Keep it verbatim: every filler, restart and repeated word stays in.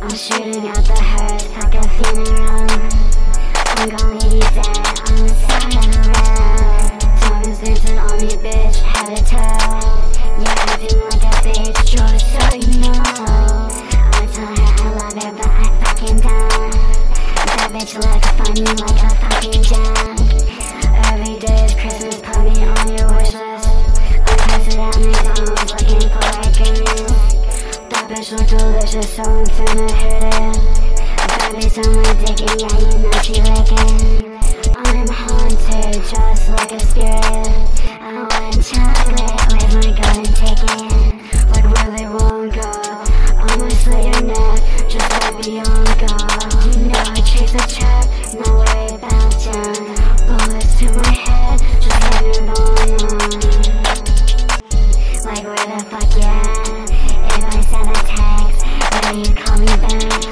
I'm shooting at the hearse like a funeral. I'm gonna leave you dead on the side of the road. Diamonds dancing on me, bitch, head to toe. Yeah, acting like a bitch, just so you know. I tell her I love her, but I fucking don't. That bitch look funny like a fucking junk. Every day is Christmas, put me on your wish list. I'm posted at McDonald's looking for a girl. That bitch look delicious, so I'm finna hit it. That bitch on my dick, and yeah, you know she licking. I'm haunted, just like a spirit. I want chocolate, where's my golden ticket? Like where they won't go, I'ma slit your neck, just let me on go. You know I chase a check, no worry about John. Bullets to my head, just let your bone on. Like where the fuck you at? If I send a text, will you call me back?